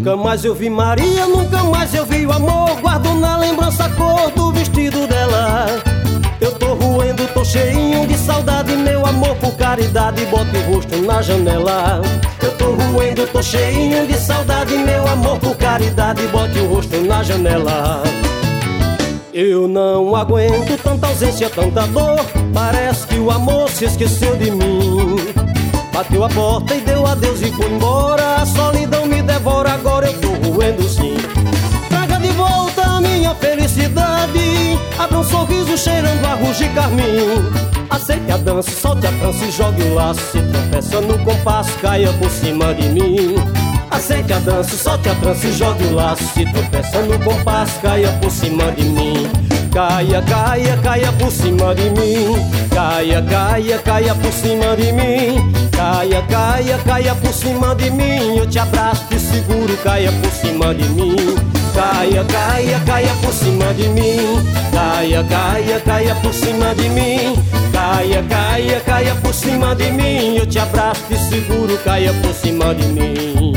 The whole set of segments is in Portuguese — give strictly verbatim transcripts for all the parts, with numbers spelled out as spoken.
Nunca mais eu vi Maria, nunca mais eu vi o amor. Guardo na lembrança a cor do vestido dela. Eu tô roendo, tô cheinho de saudade. Meu amor, por caridade, bote o rosto na janela. Eu tô roendo, tô cheinho de saudade. Meu amor, por caridade, bote o rosto na janela. Eu não aguento tanta ausência, tanta dor. Parece que o amor se esqueceu de mim. Bateu a porta e deu adeus e foi embora. A solidão me devora, agora eu tô roendo sim. Traga de volta a minha felicidade. Abra um sorriso cheirando arroz de carmim. Aceite a dança, solte a trança e jogue o laço. Se tropeça no compasso, caia por cima de mim. Aceite a dança, solte a trança e jogue o laço. Se tropeça no compasso, caia por cima de mim. Caia, caia, caia por cima de mim. Caia, caia, caia por cima de mim. Caia, caia, caia por cima de mim. Eu te abraço, te seguro, caia por cima de mim. Caia, caia, caia por cima de mim. Caia, caia, caia por cima de mim. Caia, caia, caia por cima de mim. Eu te abraço, te seguro, caia por cima de mim.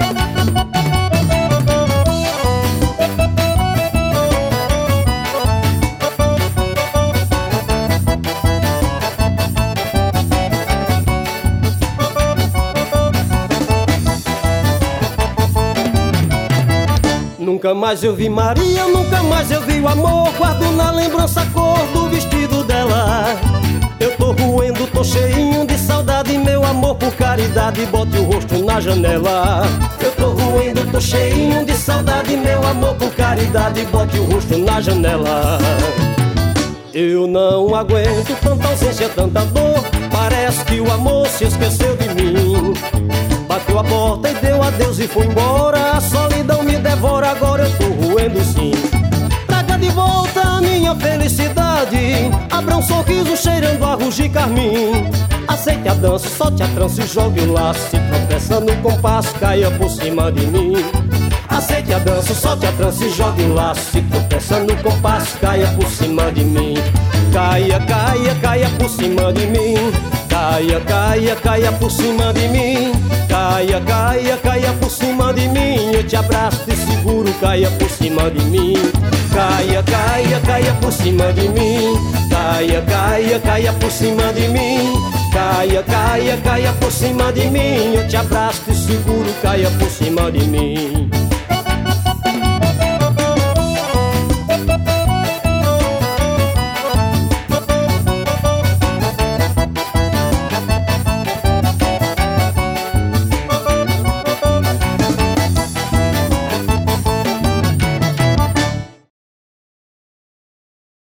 Nunca mais eu vi Maria, nunca mais eu vi o amor. Guardo na lembrança a cor do vestido dela. Eu tô roendo, tô cheinho de saudade. Meu amor, por caridade, bote o rosto na janela. Eu tô roendo, tô cheinho de saudade. Meu amor, por caridade, bote o rosto na janela. Eu não aguento tanta ausência, tanta dor. Parece que o amor se esqueceu de mim. Bateu a porta e deu adeus e foi embora. A solidão me devora, agora eu tô roendo sim. Traga de volta a minha felicidade. Abra um sorriso cheirando arroz de carmim. Aceite a dança, solte a trança e jogue o laço. Se tropeça no compasso, caia por cima de mim. Aceite a dança, solte a trança e jogue o laço. Se tropeça no compasso, caia por cima de mim. Caia, caia, caia por cima de mim. Caia, caia, caia por cima de mim. Caia, caia, caia por cima de mim. Eu te abraço, te seguro, caia por cima de mim. Caia, caia, caia por cima de mim. Caia, caia, caia por cima de mim. Caia, caia, caia por cima de mim. Eu te abraço, te seguro, caia por cima de mim.